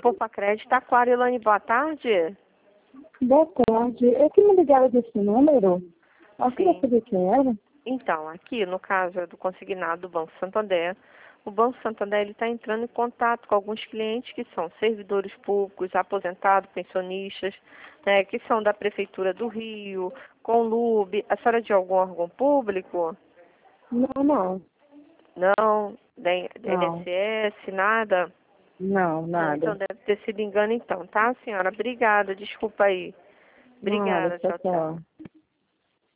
Poupa Crédito Aquarilane, boa tarde. Boa tarde. Eu que me ligava desse número. Eu queria Sim. saber quem era. Então, aqui no caso do consignado do Banco Santander, o Banco Santander está entrando em contato com alguns clientes que são servidores públicos, aposentados, pensionistas, né, que são da Prefeitura do Rio, Conlube. A senhora é de algum órgão público? Não. Não? Da Não. INSS, nada? Não, Não, então nada. deve ter sido engano então, tá, senhora? Obrigada, desculpa aí. Nada, Obrigada, tchau, tchau, tchau. tchau.